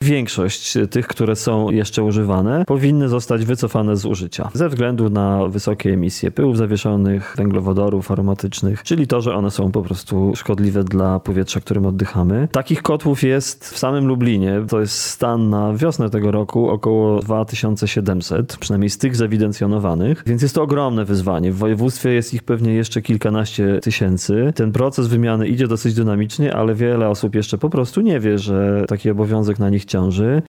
Większość tych, które są jeszcze używane, powinny zostać wycofane z użycia ze względu na wysokie emisje pyłów zawieszonych, węglowodorów aromatycznych, czyli to, że one są po prostu szkodliwe dla powietrza, którym oddychamy. Takich kotłów jest w samym Lublinie, to jest stan na wiosnę tego roku, około 2700, przynajmniej z tych zewidencjonowanych, więc jest to ogromne wyzwanie. W województwie jest ich pewnie jeszcze kilkanaście tysięcy. Ten proces wymiany idzie dosyć dynamicznie, ale wiele osób jeszcze po prostu nie wie, że taki obowiązek na nich ciąży.